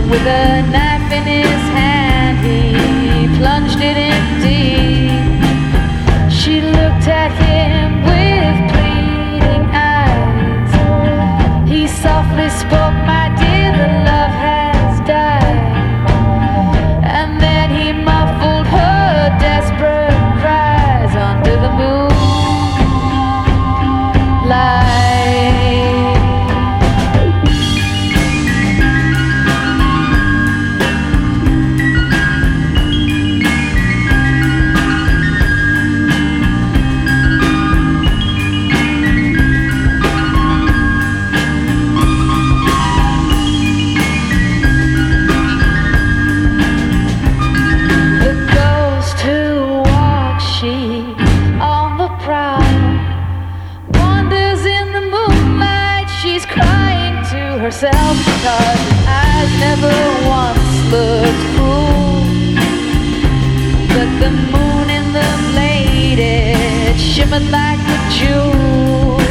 With a knife in his hand, he plunged it in deep. She looked at him with pleading eyes. He softly spoke, "My dear, the love has died." And then he muffled her desperate cries under the moonlight. Herself, because his eyes never once looked cruel. But the moon in the blade, it shimmered like a jewel.